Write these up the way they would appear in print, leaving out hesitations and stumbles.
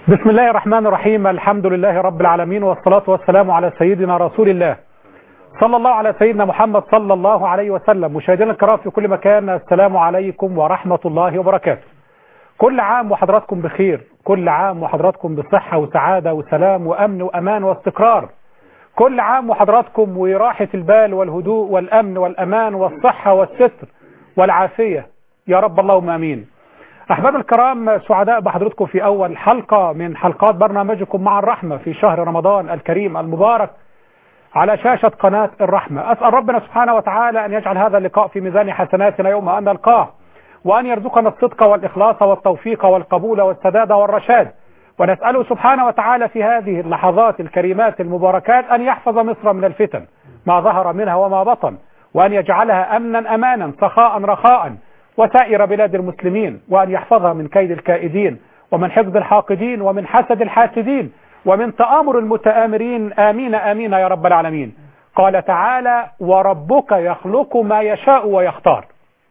بسم الله الرحمن الرحيم. الحمد لله رب العالمين، والصلاة والسلام على سيدنا رسول الله صلى الله على سيدنا محمد صلى الله عليه وسلم. مشاهدينا الكرام في كل مكان، السلام عليكم ورحمة الله وبركاته. كل عام وحضراتكم بخير، كل عام وحضراتكم بصحة وسعادة وسلام وأمن وأمان واستقرار. كل عام وحضراتكم وراحة البال والهدوء والأمن والأمان والصحة والستر والعافية يا رب، اللهم آمين. أحباب الكرام، سعداء بحضرتكم في أول حلقة من حلقات برنامجكم مع الرحمة في شهر رمضان الكريم المبارك على شاشة قناة الرحمة. أسأل ربنا سبحانه وتعالى أن يجعل هذا اللقاء في ميزان حسناتنا يوم أن نلقاه، وأن يرزقنا الصدق والإخلاص والتوفيق والقبول والسداد والرشاد. ونسأله سبحانه وتعالى في هذه اللحظات الكريمات المباركات أن يحفظ مصر من الفتن ما ظهر منها وما بطن، وأن يجعلها أمنا أمانا سخاء رخاء وسائر بلاد المسلمين، وأن يحفظها من كيد الكائدين ومن حقد الحاقدين ومن حسد الحاسدين ومن تآمر المتآمرين، آمين آمين يا رب العالمين. قال تعالى: وربك يخلق ما يشاء ويختار.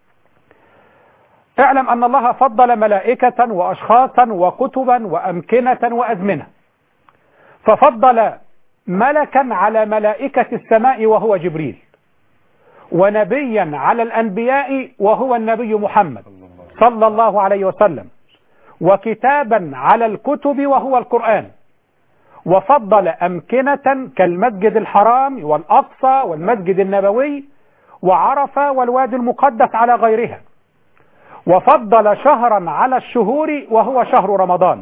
اعلم أن الله فضل ملائكة وأشخاصا وكتبا وأمكنة وأزمنة، ففضل ملكا على ملائكة السماء وهو جبريل، ونبيا على الأنبياء وهو النبي محمد صلى الله عليه وسلم، وكتابا على الكتب وهو القرآن، وفضل أمكنة كالمسجد الحرام والأقصى والمسجد النبوي وعرفة والوادي المقدس على غيرها، وفضل شهرا على الشهور وهو شهر رمضان،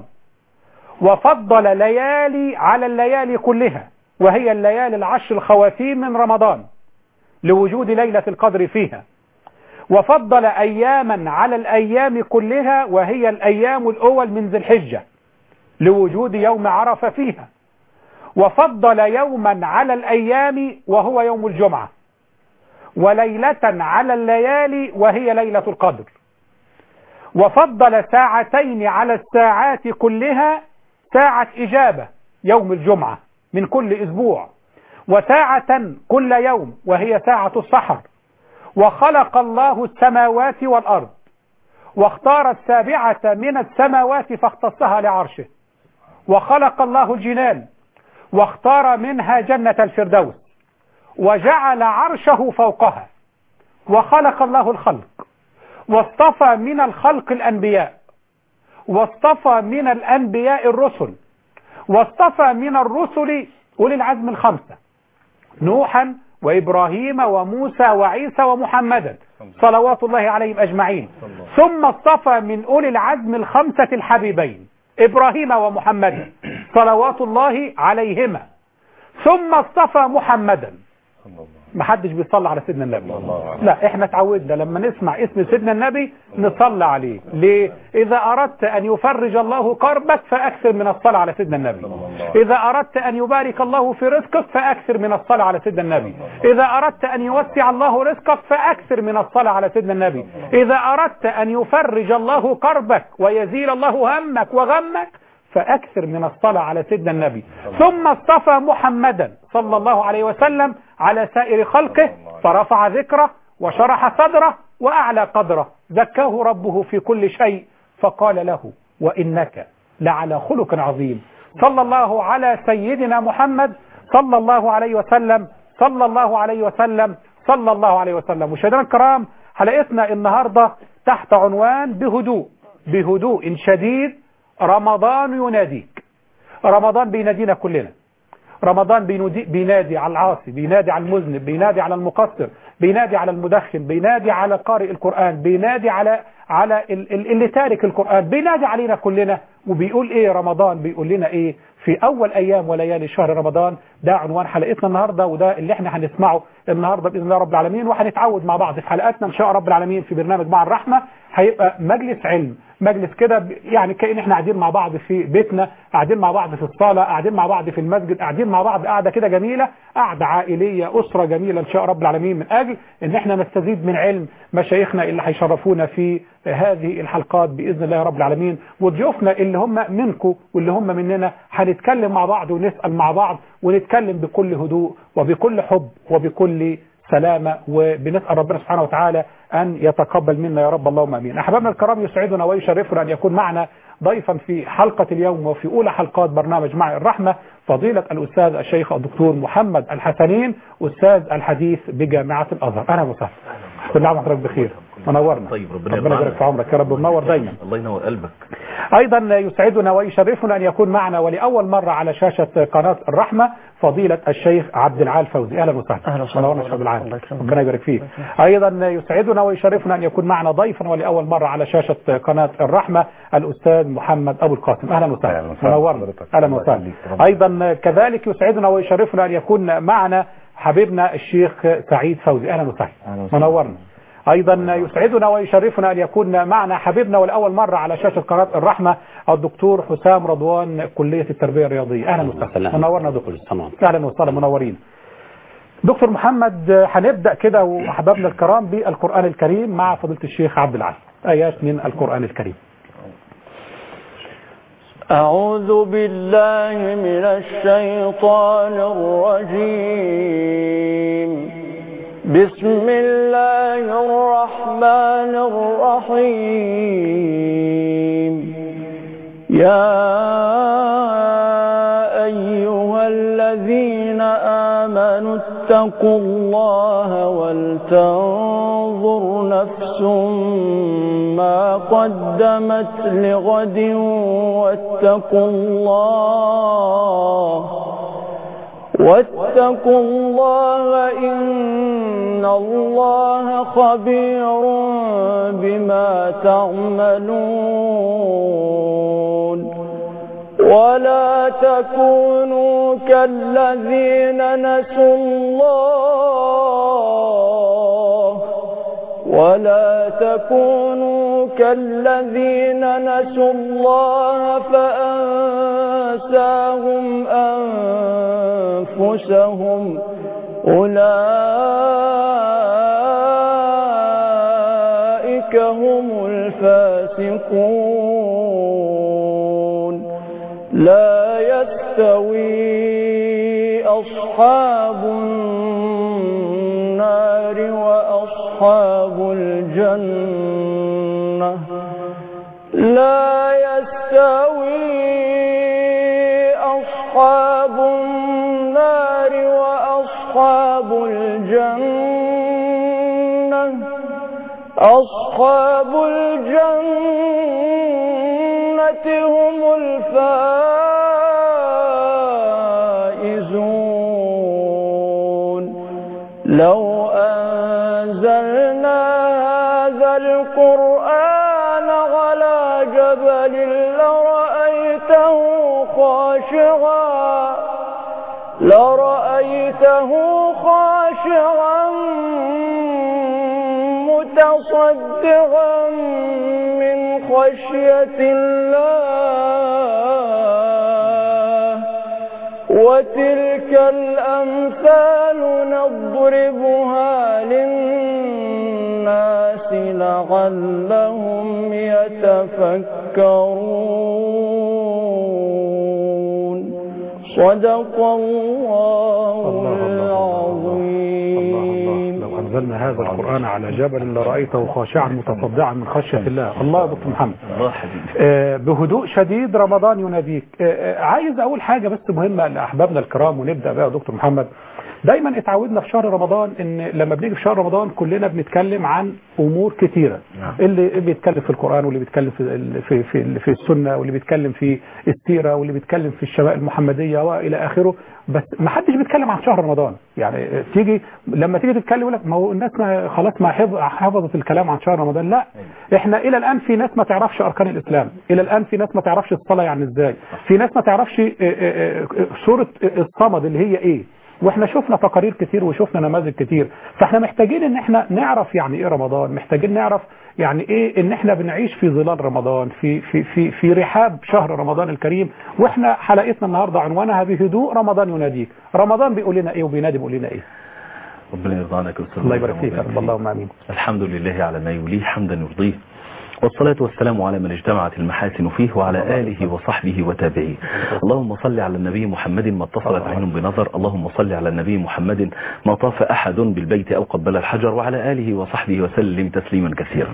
وفضل ليالي على الليالي كلها وهي الليالي العشر الخواتيم من رمضان لوجود ليلة القدر فيها، وفضل أياما على الأيام كلها وهي الأيام الأول من ذي الحجة لوجود يوم عرفة فيها، وفضل يوما على الأيام وهو يوم الجمعة، وليلة على الليالي وهي ليلة القدر، وفضل ساعتين على الساعات كلها ساعة إجابة يوم الجمعة من كل أسبوع، وساعة كل يوم وهي ساعة السحر. وخلق الله السماوات والأرض، واختار السابعة من السماوات فاختصها لعرشه، وخلق الله الجنان واختار منها جنة الفردوس وجعل عرشه فوقها، وخلق الله الخلق واصطفى من الخلق الأنبياء، واصطفى من الأنبياء الرسل، واصطفى من الرسل أولي العزم الخمسة: نوحا وإبراهيم وموسى وعيسى ومحمدا صلوات الله عليهم أجمعين. ثم اصطفى من أولي العزم الخمسة الحبيبين إبراهيم ومحمدا صلوات الله عليهما. ثم اصطفى محمدا. ما حدش بيصلي على سيدنا النبي، لا احنا اتعودنا لما نسمع اسم سيدنا النبي نصلي عليه. ليه؟ إذا أردت أن يفرج الله كربك فأكثر من الصلاة على سيدنا النبي. إذا أردت أن يبارك الله في رزقك فأكثر من الصلاة على سيدنا النبي. إذا أردت أن يوسع الله رزقك فأكثر من الصلاة على سيدنا النبي. إذا أردت أن يفرج الله كربك ويزيل الله همك وغمك فأكثر من الصلاة على سيدنا النبي. ثم اصطفى محمدا صلى الله عليه وسلم على سائر خلقه فرفع ذكره وشرح صدره وأعلى قدره، زكاه ربه في كل شيء فقال له: وإنك لعلى خلق عظيم. صلى الله على سيدنا محمد صلى الله عليه وسلم صلى الله عليه وسلم صلى الله عليه وسلم. مشاهدينا الكرام، حلقتنا النهاردة تحت عنوان بهدوء شديد رمضان يناديك. رمضان بينادينا كلنا. رمضان بينادي على العاصي، بينادي على المذنب، بينادي على المقصر، بينادي على المدخن، بينادي على قارئ القرآن، بينادي على اللي تارك القرآن، بينادي علينا كلنا. وبيقول ايه رمضان؟ بيقول لنا ايه في اول ايام وليالي شهر رمضان؟ ده عنوان حلقتنا النهارده، وده اللي احنا هنسمعه النهارده باذن الله رب العالمين. وهنتعود مع بعض في حلقاتنا ان شاء رب العالمين في برنامج مع الرحمه. هيبقى مجلس علم، مجلس كده يعني كأن احنا قاعدين مع بعض في بيتنا، قاعدين مع بعض في الصاله، قاعدين مع بعض في المسجد، قاعدين مع بعض قاعده كده جميله، قاعده عائليه، اسره جميله ان شاء رب العالمين، من اجل ان احنا نستزيد من علم مشايخنا اللي هيشرفونا في هذه الحلقات باذن الله رب العالمين، وضيوفنا اللي هم منكم واللي هم مننا. هنتكلم مع بعض ونسال مع بعض ونتكلم بكل هدوء وبكل حب وبكل سلامة، وبنسأل ربنا سبحانه وتعالى أن يتقبل منا يا رب، اللهم آمين. أحبابنا الكرام، يسعدنا ويشرفنا أن يكون معنا ضيفا في حلقة اليوم وفي أولى حلقات برنامج معي الرحمة فضيلة الأستاذ الشيخ الدكتور محمد الحسنين، أستاذ الحديث بجامعة الأزهر. أهلا وسهلا. كل عام وحضرتك بخير، منورنا. طيب، ربنا يبارك في عمرك يا رب، منور دايما. الله ينور قلبك. أيضا يسعدنا ويشرفنا أن يكون معنا ولأول مرة على شاشة قناة الرحمة فضيلة الشيخ عبد العال فوزي. أهلا وسهلا. أهلا وسهلا. منورنا شيخ العال، ربنا يبارك فيك. أيضا يسعدنا ويشرفنا أن يكون معنا ضيفا ولأول مرة على شاشة قناة الرحمة الأستاذ محمد أبو القاسم. أهلا وسهلا، منورنا. أهلا وسهلا. أيضا كذلك يسعدنا ويشرفنا أن يكون معنا حبيبنا الشيخ سعيد فوزي. أهلا وسهلا، منورنا. أيضا يسعدنا ويشرفنا أن يكون معنا حبيبنا والأول مرة على شاشة قناة الرحمة الدكتور حسام رضوان، كلية التربية الرياضية. أهلا وسهلا، منورنا دكتور. أهلا وسهلا، منورين. دكتور محمد، هنبدأ كده وأحبابنا الكرام بالقرآن الكريم مع فضيلة الشيخ عبد العال، آيات من القرآن الكريم. أعوذ بالله من الشيطان الرجيم. بسم الله الرحمن الرحيم. يا أيها الذين آمنوا اتقوا الله ولتنظر نفس ما قدمت لغد واتقوا الله إن الله خبير بما تعملون. ولا تكونوا كالذين نسوا الله فأنساهم أنفسهم أولئك هم الفاسقون. لا يستوي أصحاب النار وأصحاب الجنة. لا يستوي أصحاب النار وأصحاب الجنة. أصحاب الجنة هم الفائزون. لو أنزلنا هذا القرآن على جبل لرأيته خاشعا متصدعا من خشية الله. وتلك الأمثال نضربها للناس لعلهم يتفكرون. صدق الله العظيم. لو أنزلنا هذا القرآن على جبل لرأيته خاشعا متصدعا من خشية الله. الله يا دكتور محمد. بهدوء شديد رمضان يناديك. عايز أقول حاجة بس مهمة لأحبابنا الكرام ونبدأ بقى يا دكتور محمد. دايما اتعودنا في شهر رمضان ان لما بنيجي في شهر رمضان كلنا بنتكلم عن امور كتيرة. اللي بيتكلم في القرآن، واللي بيتكلم في السنة، واللي بيتكلم في السيرة، واللي بيتكلم في الشمائل المحمدية والى اخره. بس ما حدش بيتكلم عن شهر رمضان. يعني لما تيجي تتكلم يقول لك ما هو الناس خلاص ما حفظت الكلام عن شهر رمضان. لا، احنا الى الان في ناس ما تعرفش اركان الاسلام، الى الان في ناس ما تعرفش الصلاة يعني ازاي، في ناس ما تعرفش سورة الصمد اللي هي ايه. واحنا شفنا تقارير كتير وشفنا نماذج كتير. فاحنا محتاجين ان احنا نعرف يعني ايه رمضان، محتاجين نعرف يعني ايه ان احنا بنعيش في ظلال رمضان، في رحاب شهر رمضان الكريم. واحنا حلقتنا النهارده عنوانها بهدوء رمضان يناديك. رمضان بيقول لنا ايه وبينادي بيقول لنا ايه؟ ربنا يرضى عنك يا استاذ. الله يبارك فيك، اللهم امين. الحمد لله على ما يوليه حمدا يرضيه، والصلاة والسلام على من اجتمعت المحاسن فيه وعلى آله وصحبه وتابعيه. اللهم صل على النبي محمد ما اتصلت عين بنظر، اللهم صل على النبي محمد ما طاف أحد بالبيت أو قبل الحجر، وعلى آله وصحبه وسلم تسليما كثيرا.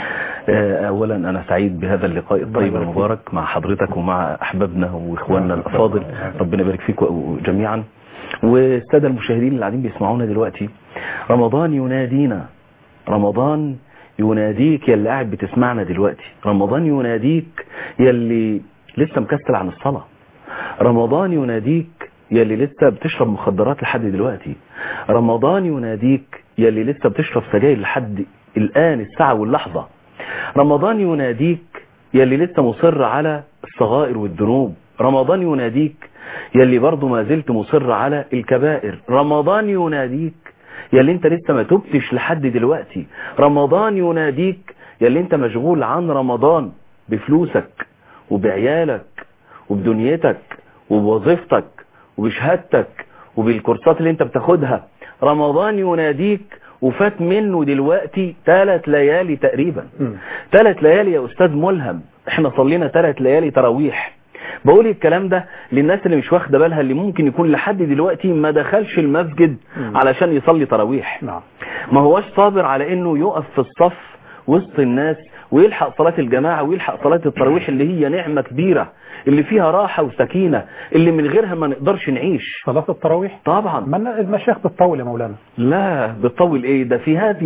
أولا أنا سعيد بهذا اللقاء الطيب المبارك مع حضرتك ومع أحبابنا وإخواننا الأفاضل، ربنا يبارك فيكم جميعا. والسادة المشاهدين اللي قاعدين بيسمعونا دلوقتي، رمضان ينادينا، رمضان يناديك يا اللي قاعد بتسمعنا دلوقتي، رمضان يناديك يا اللي لسه مكسل عن الصلاة، رمضان يناديك يا اللي لسه بتشرب مخدرات لحد دلوقتي، رمضان يناديك يا اللي لسه بتشرب سجاير لحد الآن الساعة واللحظة، رمضان يناديك يا اللي لسه مصر على الصغائر والذنوب، رمضان يناديك يا اللي برضه ما زلت مصر على الكبائر، رمضان يناديك يا اللي انت لسه ما تبتش لحد دلوقتي، رمضان يناديك يا اللي انت مشغول عن رمضان بفلوسك وبعيالك وبدنيتك وبوظيفتك وبشهادتك وبالكورسات اللي انت بتاخدها، رمضان يناديك وفات منه دلوقتي 3 ليالي تقريبا. 3 ليالي يا أستاذ ملهم، احنا صلينا 3 ليالي تراويح. بقول الكلام ده للناس اللي مش واخده بالها، اللي ممكن يكون لحد دلوقتي ما دخلش المسجد علشان يصلي تراويح، ما هوش صابر على انه يقف في الصف وسط الناس ويلحق صلاة الجماعة ويلحق صلاة التراويح اللي هي نعمة كبيرة، اللي فيها راحة وسكينة، اللي من غيرها ما نقدرش نعيش. صلاة التراويح طبعا ما المشايخ بتطول يا مولانا. لا بتطول ايه، ده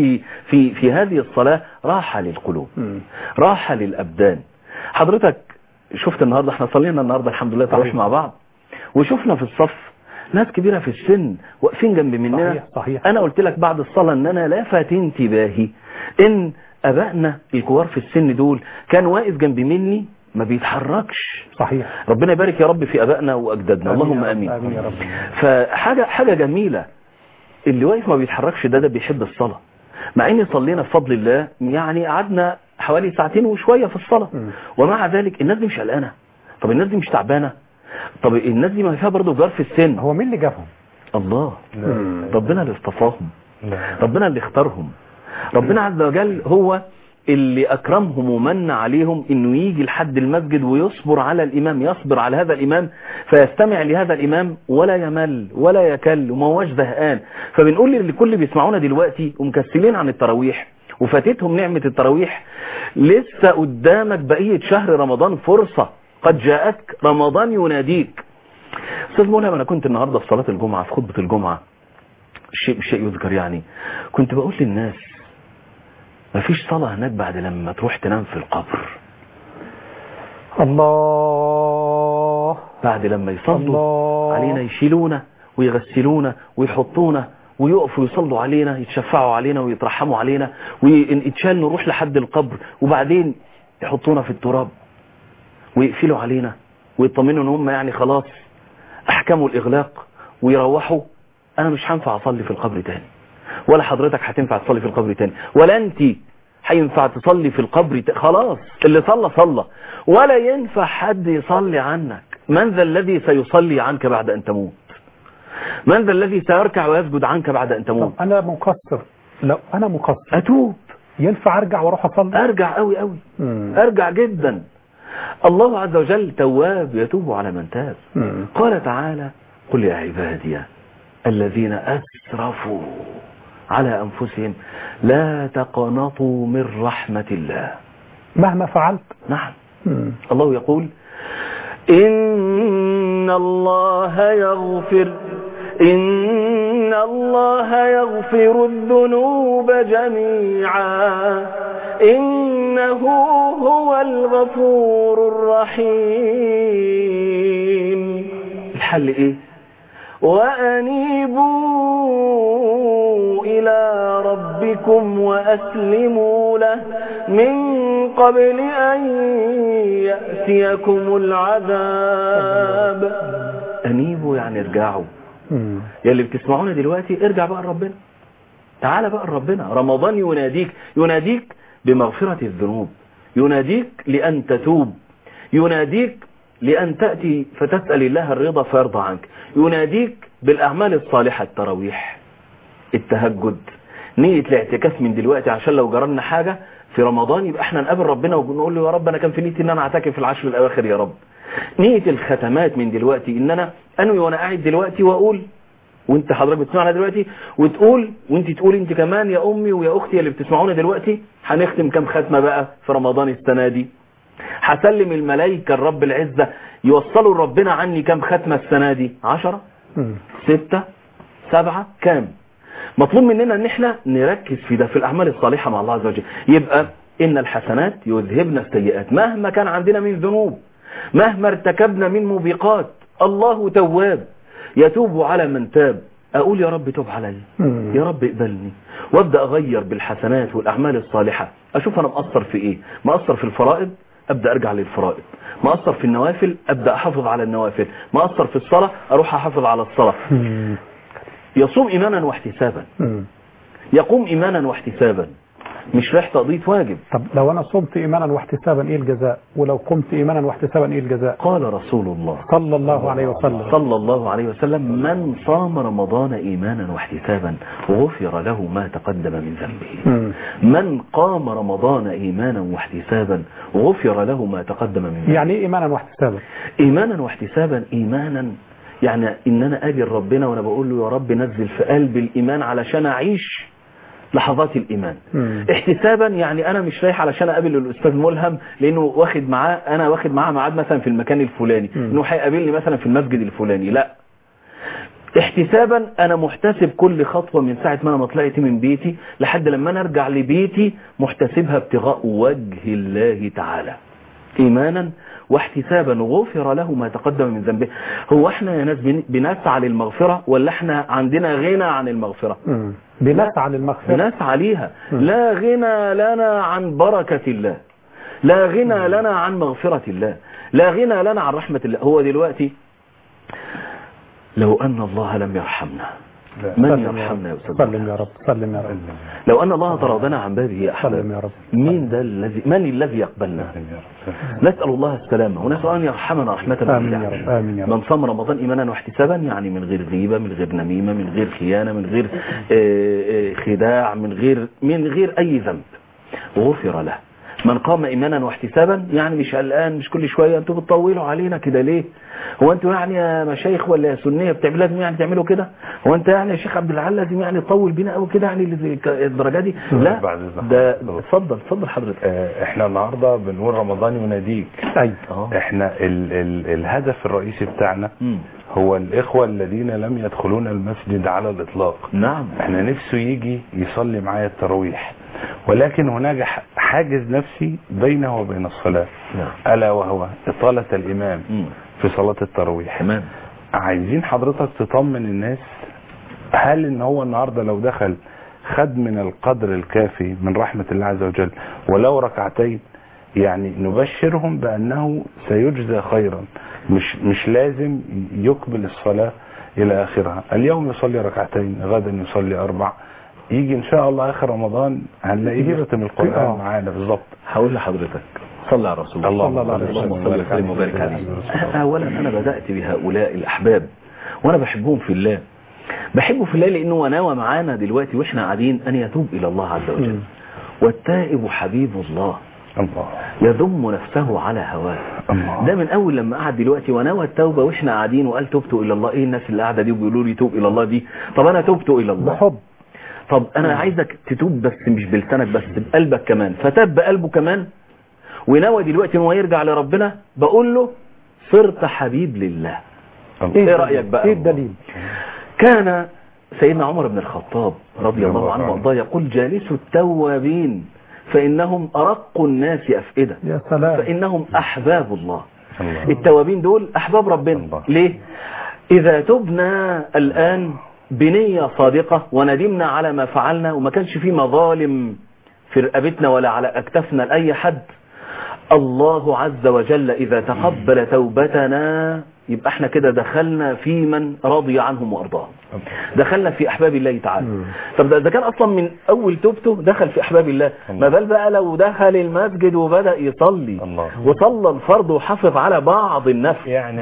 في هذه الصلاة راحة للقلوب، راحة للأبدان. حضرتك شفت النهاردة احنا صلينا النهاردة الحمد لله تراويح مع بعض، وشفنا في الصف ناس كبيرة في السن واقفين جنب مننا. صحيح. انا قلت لك بعد الصلاة ان انا لفت انتباهي ان ابائنا الكبار في السن دول كان واقف جنب مني ما بيتحركش. صحيح. ربنا يبارك يا رب في ابائنا واجدادنا، اللهم امين. آمين يا رب. فحاجة جميلة، اللي واقف ما بيتحركش ده بيحب الصلاة، مع ان صلينا بفضل الله يعني قعدنا حوالي 2 ساعة وشوية في الصلاة، ومع ذلك الناس دي مش قلقانة. طب الناس دي مش تعبانة؟ طب الناس دي ما فيها برضه جار في السن. هو مين اللي جابهم؟ الله. ربنا اللي اصطفاهم، ربنا اللي اختارهم، ربنا عز وجل هو اللي أكرمهم ومن عليهم إنه يجي لحد المسجد ويصبر على الإمام، يصبر على هذا الإمام فيستمع لهذا الإمام ولا يمل ولا يكل وما هوش زهقان. فبنقول لكل اللي بيسمعونا دلوقتي ومكسلين عن التراويح وفاتتهم نعمة التراويح، لسه قدامك بقية شهر رمضان فرصة، قد جاءتك رمضان يناديك. أستاذ مولهم، أنا كنت النهاردة في صلاة الجمعة في خطبة الجمعة، شيء يذكر يعني، كنت بقول للناس مفيش صلاة هناك بعد لما تروح تنام في القبر. الله. بعد لما يصلوا علينا يشيلونا ويغسلونا ويحطونا ويقفوا يصلوا علينا، يتشفعوا علينا ويترحموا علينا ويتشال نروح لحد القبر، وبعدين يحطونا في التراب ويقفلوا علينا ويطمنوا ان هم يعني خلاص احكموا الاغلاق ويروحوا. انا مش هينفع اصلي في القبر تاني، ولا حضرتك هتنفع تصلي في القبر تاني، ولا انت هينفع تصلي في القبر خلاص اللي صلى، ولا ينفع حد يصلي عنك. من ذا الذي سيصلي عنك بعد ان تموت؟ من ذا الذي سيركع ويسجد عنك بعد ان تموت؟ انا مقصر، لو انا مقصر اتوب، ينفع ارجع واروح اصلي؟ ارجع قوي ارجع جدا. الله عز وجل تواب يتوب على من تاب. قال تعالى: قل يا عبادي الذين أسرفوا على أنفسهم لا تقنطوا من رحمة الله. مهما فعلت. نعم. الله يقول: إن الله يغفر الذنوب جميعا إنه هو الغفور الرحيم. الحل إيه؟ وأنيبوا إلى ربكم وأسلموا له من قبل أن يأتيكم العذاب. أنيبوا يعني ارجعوا. يا اللي بتسمعونا دلوقتي ارجع بقى لربنا، تعال بقى لربنا. رمضان يناديك بمغفرة الذنوب، يناديك لأن تتوب، يناديك لأن تأتي فتسأل الله الرضا فيرضى عنك، يناديك بالأعمال الصالحة، التراويح، التهجد، نية الاعتكاف من دلوقتي عشان لو جرالنا حاجة في رمضان يبقى احنا نقابل ربنا ونقول له يا رب انا كان في نيتي ان انا اعتكف في العشر الاواخر يا رب. نية الختمات من دلوقتي ان انا انوي وانا قاعد دلوقتي واقول، وانت حضرتك بتسمعنا دلوقتي وتقول، وانت تقول انت كمان يا امي ويا اختي اللي بتسمعونا دلوقتي، هنختم كام ختمة بقى في رمضان السنة دي؟ هسلم الملائكة الرب العزة يوصلوا لربنا عني كام ختمة السنة دي؟ 10 6 7 كام؟ مطلوب مننا ان احنا نركز في ده، في الاعمال الصالحة مع الله عز وجل. يبقى ان الحسنات يذهبن السيئات، مهما كان عندنا من ذنوب، مهما ارتكبنا من موبقات، الله تواب يتوب على من تاب. اقول يا رب توب علي، يا رب اقبلني، وابدا اغير بالحسنات والاعمال الصالحة. اشوف انا مقصر في ايه، مقصر في الفرائض ابدا ارجع للفرائض، مقصر في النوافل ابدا احافظ على النوافل، مقصر في الصلاة اروح احافظ على الصلاة. يصوم ايمانا واحتسابا، يقوم ايمانا واحتسابا، مش رايح تقضية واجب. طب لو انا صمت ايمانا واحتسابا ايه الجزاء؟ ولو قمت ايمانا واحتسابا ايه الجزاء؟ قال رسول الله صلى الله عليه وسلم من صام رمضان ايمانا واحتسابا غفر له ما تقدم من ذنبه. من قام رمضان ايمانا واحتسابا غفر له ما تقدم من ذنبه. يعني ايه ايمانا واحتسابا؟ ايمانا واحتسابا، ايمانا يعني ان انا اجي ربنا وانا بقول له يا رب نزل في قلبي الايمان علشان اعيش لحظات الإيمان. احتسابا يعني أنا مش رايح علشان أقابل الأستاذ ملهم لأنه واخد معاه ميعاد مثلا في المكان الفلاني، إنه هيقابلني مثلا في المسجد الفلاني، لا. احتسابا أنا محتسب كل خطوة من ساعة ما أنا طلعت من بيتي لحد لما أنا أرجع لبيتي، محتسبها ابتغاء وجه الله تعالى. إيمانا واحتسابا غفر له ما تقدم من ذنبه. هو احنا يا ناس بنسعى للمغفرة ولا احنا عندنا غنى عن المغفرة؟ بنسعى للمغفرة، بنسعى ليها. لا غنى لنا عن بركة الله، لا غنى لنا عن مغفرة الله، لا غنى لنا عن رحمة الله. هو دلوقتي لو أن الله لم يرحمنا من يرحمنا يا أستاذ؟ سلم يا رب، سلم يا رب. لو أن الله طردنا عن بابه يا أحباب، سلم يا رب. من الذي يقبلنا؟ نسأل الله السلامة ونسأل أن يرحمنا رحمة واسعة. من صام رمضان إيمانا واحتسابا يعني من غير غيبة، من غير نميمة، من غير خيانة، من غير خداع، من غير أي ذنب، غفر له. من قام إيمانا واحتسابا يعني مش قلقان، مش كل شوية انتوا بتطولوا علينا كده ليه؟ هو انتوا يعني يا مشايخ ولا يا سنية لازم يعني تعملوا كده؟ هو انت يعني يا شيخ عبد العال لازم يعني تطول بينا قوي كده يعني الدرجة دي؟ لا، ده اتفضل حضرتك. احنا النهاردة بنقول رمضان يناديك. احنا الهدف الرئيسي بتاعنا هو الإخوة الذين لم يدخلون المسجد على الإطلاق. نعم. احنا نفسه يجي يصلي معايا التراويح، ولكن هناك حاجز نفسي بينه وبين الصلاة. نعم. ألا وهو إطالة الإمام في صلاة التراويح. تمام. عايزين حضرتك تطمن الناس، هل ان هو النهاردة لو دخل خد من القدر الكافي من رحمة الله عز وجل ولو ركعتين، يعني نبشرهم بأنه سيجزى خيرا، مش لازم يقبل الصلاة إلى آخرها. اليوم يصلي ركعتين، غدا يصلي 4، يجي إن شاء الله آخر رمضان هنلاقيه يختم القرآن معانا بالظبط. هقول لحضرتك صلى على رسول الله صلى الله عليه وسلم وبارك عليه. أولا أنا بدأت بهؤلاء الأحباب وأنا بحبهم في الله، بحبه في الله لأنه وناوى معانا دلوقتي وإحنا قاعدين أن يتوب إلى الله عز وجل. والتائب حبيب الله يضم نفسه على هواه. ده من اول لما قعد دلوقتي ونوى التوبه واحنا قاعدين وقال تبت الى الله. ايه الناس اللي قاعده دي وبيقولوا لي توب الى الله دي؟ طب انا تبت الى الله بحب. طب انا عايزك تتوب بس مش بلسانك بس، بقلبك كمان. فتاب بقلبه كمان ونوى دلوقتي ان هو يرجع لربنا. بقول له صرت حبيب لله. ايه رايك بقى؟ ايه الدليل؟ كان سيدنا عمر بن الخطاب رضي الله عنه وارضاه يقول جالس التوابين فإنهم أرق الناس أفئدة. يا سلام. فإنهم أحباب الله. التوابين دول أحباب ربنا. ليه؟ إذا تبنا الآن بنية صادقة وندمنا على ما فعلنا وما كانش فيه مظالم في رقبتنا ولا على أكتافنا لأي حد، الله عز وجل إذا تقبل توبتنا يبقى احنا كده دخلنا في من رضي عنهم وارضاهم، دخلنا في احباب الله تعالى. طب ده كان اصلا من اول توبته دخل في احباب الله، ما بال بقى لو دخل المسجد وبدأ يصلي وصلى الفرض وحافظ على بعض النفل. يعني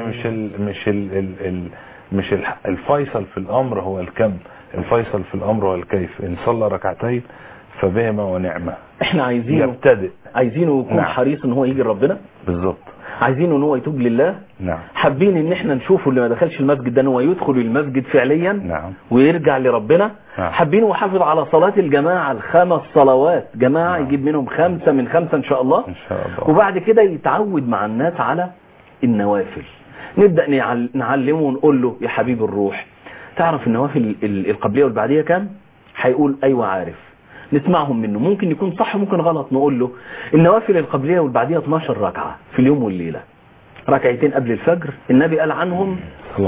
مش الفيصل في الامر هو الكم، الفيصل في الامر هو الكيف. ان صلى ركعتين فبهما ونعمة. احنا عايزينه يبتدئ. عايزينه يكون نعم. حريص ان هو يجي لربنا، بالظبط. عايزينه ان هو يتوب لله. نعم. حابين ان احنا نشوفه اللي ما دخلش المسجد ده ان هو يدخل المسجد فعليا. نعم. ويرجع لربنا. نعم. حابين يحافظ على صلاة الجماعة ال5 صلوات جماعة. نعم. يجيب منهم 5 من 5 ان شاء الله. إن شاء الله. وبعد كده يتعود مع الناس على النوافل. نبدأ نعلمه ونقول له يا حبيب الروح، تعرف النوافل القبلية والبعدية كام؟ هيقول ايوه عارف. نسمعهم منه، ممكن يكون صح ممكن غلط. نقول له النوافل القبلية والبعدية 12 ركعة في اليوم والليلة، ركعتين قبل الفجر النبي قال عنهم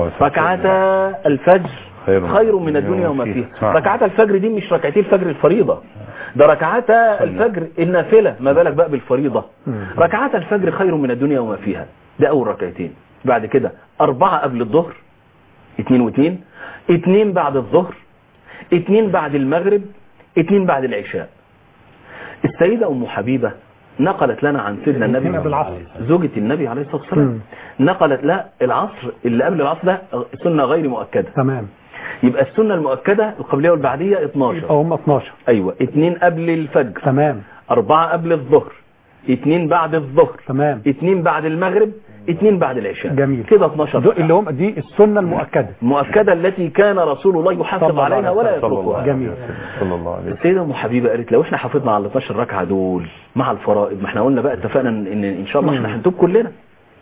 ركعتا الفجر خير من الدنيا وما فيها. ركعتا الفجر دي مش ركعتين الفجر الفريضة، ده ركعتا الفجر النافلة، ما بالك بقى بالفريضة. ركعتا الفجر خير من الدنيا وما فيها، ده أول ركعتين. بعد كده 4 قبل الظهر 2 و2، 2 بعد الظهر، 2 بعد المغرب، 2 بعد العشاء. السيدة أم حبيبة نقلت لنا عن سيدنا النبي زوجة النبي عليه الصلاة والسلام، نقلت لا العصر اللي قبل العصر ده سنة غير مؤكدة. تمام. يبقى السنة المؤكدة القبلية والبعدية 12. هم 12. ايوه 2 قبل الفجر. تمام. 4 قبل الظهر، 2 بعد الظهر. تمام. 2 بعد المغرب، 2 بعد العشاء. جميل. كده 12 اللي هم دي السنة المؤكدة. المؤكدة التي كان رسول الله يحافظ عليها ولا يتركها. جميل. صلى الله عليه وسلم. السيدة ام حبيبة قالت لو احنا حافظنا على 12 ركعة دول مع الفرائض، ما احنا قلنا بقى اتفقنا ان شاء الله احنا هنتوب كلنا،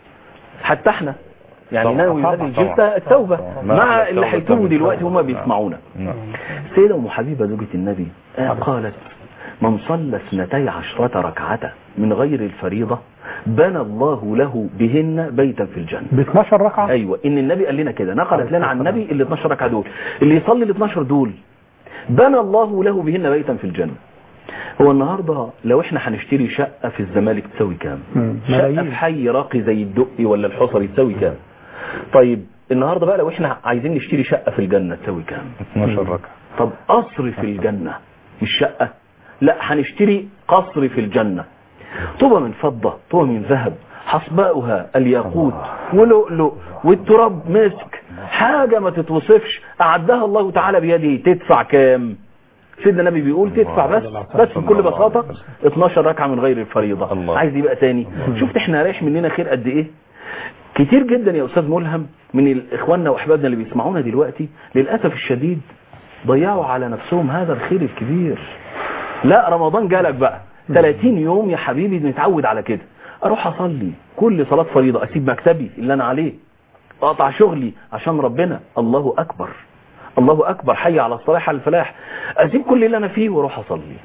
حتى احنا يعني ناوي هذه الجلسة التوبة مع اللي هيتوبوا دلوقتي هم بيسمعونا. السيدة ام حبيبة زوجة النبي قالت من صلى 12 ركعة من غير الفريضة بنى الله له بهن بيتا في الجنة. ب 12 ركعة؟ ايوه ان النبي قال لنا كده، نقلت لنا عن النبي ال 12 ركعة دول، اللي يصلي ال 12 دول بنى الله له بهن بيتا في الجنة. هو النهاردة لو احنا هنشتري شقة في الزمالك تساوي كام؟ شقة في حي راقي زي الدقي ولا الحصري تساوي كام؟ طيب النهاردة بقى لو احنا عايزين نشتري شقة في الجنة تساوي كام؟ 12 ركعة. طب قصر في الجنة مش شقة، لا هنشتري قصر في الجنة، طوبة من فضة، طوبة من ذهب، حصباؤها الياقوت ولؤلؤ والتراب مسك، حاجة ما تتوصفش أعدها الله تعالى بيده. تدفع كام؟ سيدنا النبي بيقول تدفع بس بكل بساطة 12 ركعة من غير الفريضة. عايز يبقى تاني؟ شفت احنا رايح مننا خير قد ايه؟ كتير جدا يا أستاذ ملهم من إخواننا وأحبابنا اللي بيسمعونا دلوقتي للأسف الشديد ضيعوا على نفسهم هذا الخير الكبير. لا رمضان جالك بقى 30 يوم يا حبيبي نتعود على كده، اروح اصلي كل صلاة فريضة، اسيب مكتبي اللي انا عليه، اقطع شغلي عشان ربنا، الله اكبر الله اكبر، حي على الصلاح على الفلاح، اسيب كل اللي انا فيه واروح اصلي،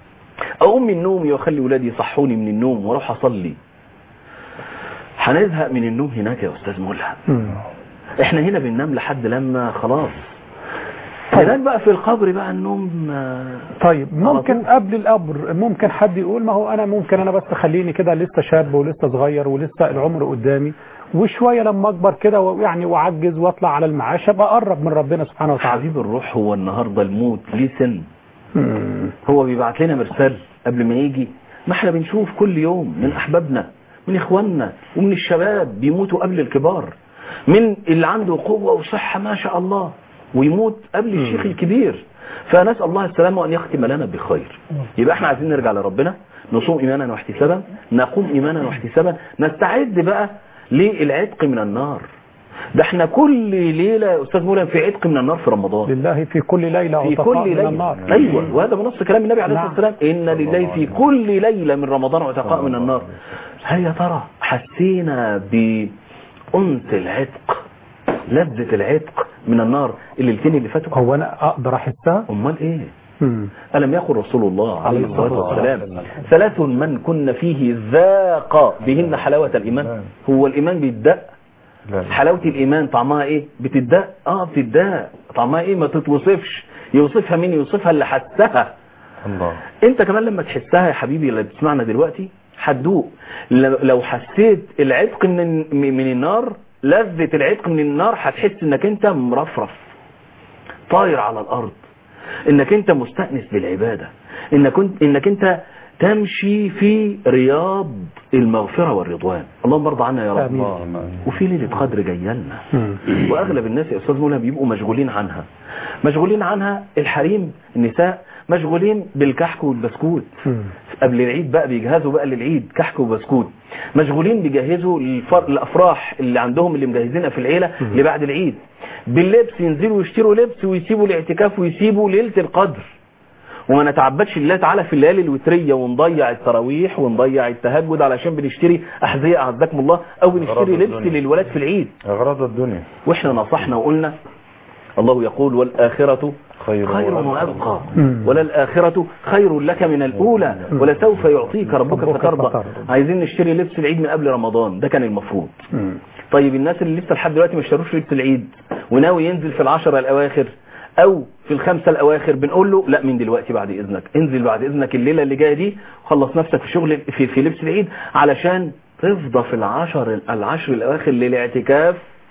اقوم من نومي واخلي ولادي يصحوني من النوم واروح اصلي. هنزهق من النوم هناك يا استاذ ملهم. احنا هنا بننام لحد لما خلاص هناك بقى في القبر بقى النوم. طيب ممكن قبل القبر ممكن حد يقول ما هو انا بس خليني كده لسه شاب ولسه صغير ولسه العمر قدامي، وشوية لما اكبر كده ويعني واعجز واطلع على المعاش ابقى اقرب من ربنا سبحانه وتعالى. حبيب الروح هو النهارده الموت ليه سن؟ هو بيبعت لنا مرسال قبل ما يجي، ما احنا بنشوف كل يوم من احبابنا من اخواننا ومن الشباب بيموتوا قبل الكبار، من اللي عنده قوة وصحة ما شاء الله ويموت قبل الشيخ الكبير. فنسأل الله السلامة وأن يختم لنا بخير. يبقى احنا عايزين نرجع لربنا، نصوم إيمانا واحتسابا، نقوم إيمانا واحتسابا، نستعد بقى للعتق من النار. ده احنا كل ليلة يا أستاذ مولانا في عتق من النار في رمضان. لله في كل ليلة في كل ليلة من النار. أيوة، وهذا بنص كلام النبي عليه الصلاة والسلام، إن لله في كل ليلة من رمضان عتقاء من النار. هل يا ترى حسينا بأنس العتق، لذة العتق من النار الليلتين اللي فاتوا؟ هو انا اقدر احسها؟ امال ايه؟ ألم يقل رسول الله عليه الصلاة والسلام 3 من كن فيه ذاق بهن حلاوة الإيمان. هو الإيمان بيتدق؟ حلاوة الإيمان طعمها إيه؟ بتدق؟ بتدق. طعمها إيه؟ ما تتوصفش. يوصفها مين؟ يوصفها اللي حسها. الله. انت كمان لما تحسها يا حبيبي اللي بتسمعنا دلوقتي هتدوق. لو حسيت العتق من النار، لذة العتق من النار، هتحس انك انت مرفرف طاير على الارض، انك انت مستأنس بالعبادة، انك انت تمشي في رياض المغفرة والرضوان. اللهم ارضى عنا يا رب. وفي ليلة قدر جايه لنا، واغلب الناس يا استاذ مولانا بيبقوا مشغولين عنها. الحريم النساء مشغولين بالكحك والبسكوت. قبل العيد بقى بيجهزوا بقى للعيد كحك وبسكوت، مشغولين بيجهزوا الافراح اللي عندهم اللي مجهزينها في العيله اللي بعد العيد، باللبس ينزلوا يشتروا لبس ويسيبوا الاعتكاف ويسيبوا ليله القدر، وما نتعبدش الله تعالى في الليالي الوتريه ونضيع التراويح ونضيع التهجد علشان بنشتري احذيه اعزكم الله او بنشتري لبس للولاد في العيد، اغراض الدنيا. واحنا نصحنا وقلنا الله يقول والآخرة خير وأبقى وللآخرة خير لك من الأولى ولسوف يعطيك ربك فترضى. عايزين نشتري لبس العيد من قبل رمضان، ده كان المفروض. طيب الناس اللي لسه لحد دلوقتي ما اشتروش لبس العيد وناوي ينزل في 10 الأواخر أو في 5 الأواخر، بنقول له لا، من دلوقتي بعد إذنك انزل بعد إذنك الليلة اللي جاية دي وخلص نفسك في شغل في لبس العيد علشان تفضى في العشر الأواخر للاعتكاف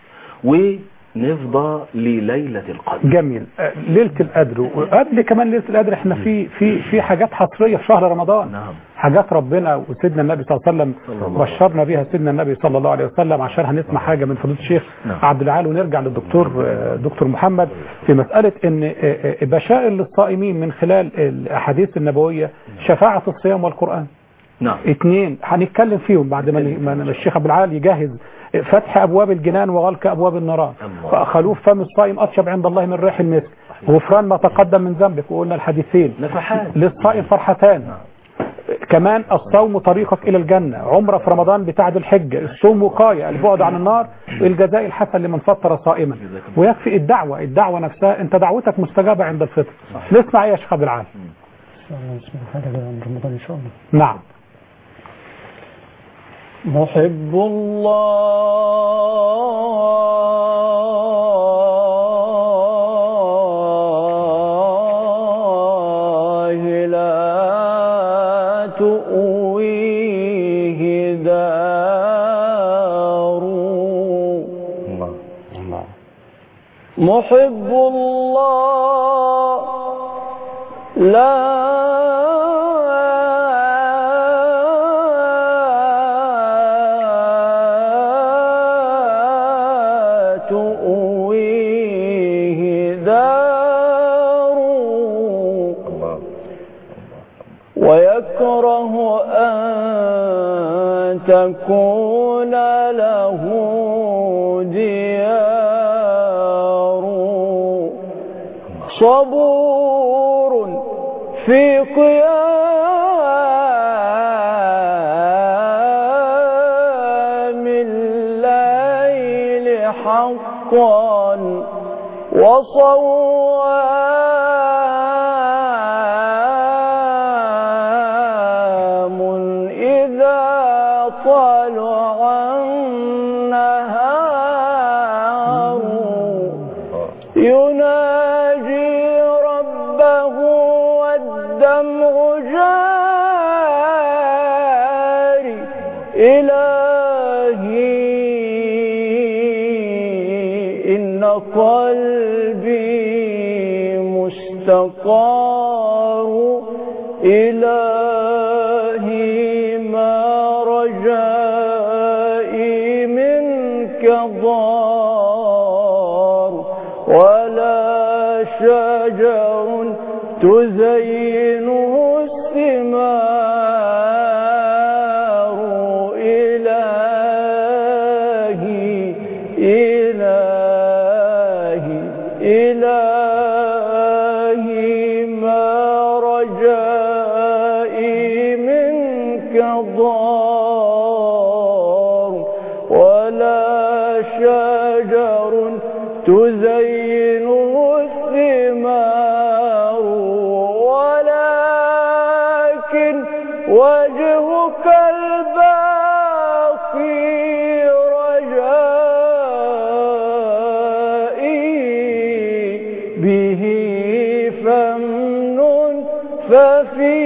ونفضى لليلة القدر. جميل. ليلة القدر وقبل كمان ليلة القدر احنا في حاجات حصرية في شهر رمضان. نعم. حاجات ربنا وسيدنا النبي صلى الله عليه وسلم بشرنا بها سيدنا النبي صلى الله عليه وسلم، عشان هنسمع حاجة من فضيلة الشيخ عبد العال ونرجع للدكتور محمد في مسألة ان بشائر للصائمين من خلال الأحاديث النبوية شفاعة الصيام والقرآن. نعم. 2 هنتكلم فيهم بعد ما الشيخ عبد العال يجهز فتح أبواب الجنان وغلق أبواب النيران، فخلوف فم الصائم أطيب عند الله من ريح المسك، غفران ما تقدم من ذنبك، وقلنا الحديثين للصائم فرحتان. كمان الصوم طريقك إلى الجنة، عمرة في رمضان بتعدل الحجة، الصوم وقاية، البعد عن النار، الجزاء الحسن لمن فطر صائما. ويكفي الدعوة نفسها، انت دعوتك مستجابة عند الفطر. نسمع ايه يا شيخ عبد العال؟ نسمع حاجة عن رمضان إن شاء الله. نعم. محب الله لا تؤويه دار. محب الله لا ويكره أن تكون له ديار. صبور في قيام الليل حقا وصوام إذا طلع النهار. يناجي ربه والدمع جاري. إلهي إن قلبي مستقار. إلهي ما رجائي منك ضار. ولا شجر تزينه الثمار. إلهي إلهي إلهي ما رجائي منك ضار. ولا شجر تزينه الثمار. ولكن وجهك الباقي رجائي. به فمن ففي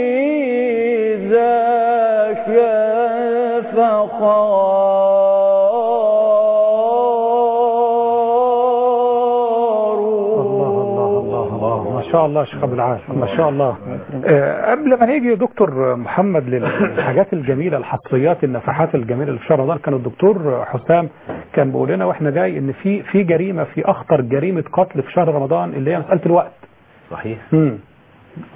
ذاك فخار. ما شاء الله شيخ عبد العال، ما شاء الله. قبل ما نيجي دكتور محمد للحاجات الجميله الحصريات النفحات الجميله اللي في شهر رمضان، كان الدكتور حسام كان بيقول لنا واحنا جاي ان في جريمه، في اخطر جريمه قتل في شهر رمضان اللي هي مساله الوقت. صحيح.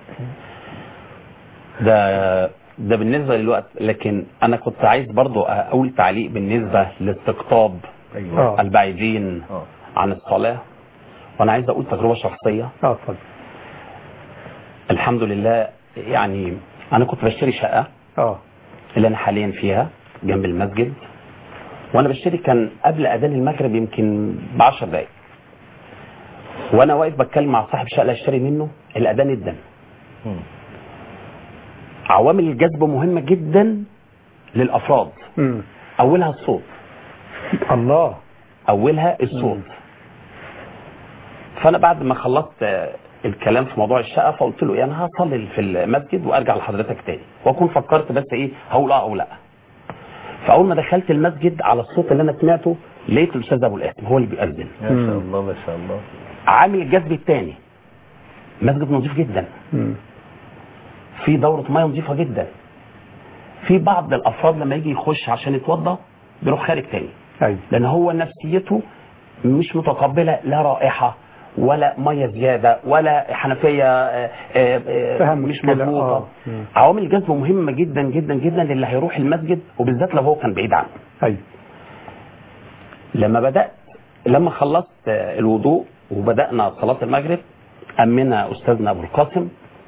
ده بالنسبة للوقت، لكن انا كنت عايز برضو اقول تعليق بالنسبة لاستقطاب البعيدين عن الصلاة. وانا عايز اقول تجربة شخصية. اتفضل. الحمد لله، يعني انا كنت بشتري شقة اللي انا حاليا فيها جنب المسجد، وانا بشتري كان قبل اذان المغرب يمكن ب10 دقايق، وانا واقف بتكلم مع صاحب الشقة اللي اشتري منه الاذان ادن. عوامل الجذب مهمة جدا للافراد. اولها الصوت. الله. اولها الصوت. فانا بعد ما خلصت الكلام في موضوع الشقة فقلت له انا هصلي في المسجد وارجع لحضرتك تاني، واكون فكرت بس ايه هقول او لا. فاول ما دخلت المسجد على الصوت اللي انا سمعته لقيت الاستاذ ابو القاسم هو اللي بيأذن. ما شاء الله ما شاء الله. عامل الجذب الثاني، مسجد نظيف جدا، في دورة مياه نظيفة جدا، في بعض الافراد لما يجي يخش عشان يتوضا بيروح خارج تاني. لان هو نفسيته مش متقبلة لا رائحة ولا ميه زياده ولا حنفيه مش مظبوطه. عوامل الجذب مهمه جدا جدا جدا للي هيروح المسجد، وبالذات لو هو كان بعيد عنه. لما خلصت الوضوء وبدانا صلاه المغرب، امنا استاذنا ابو القاسم،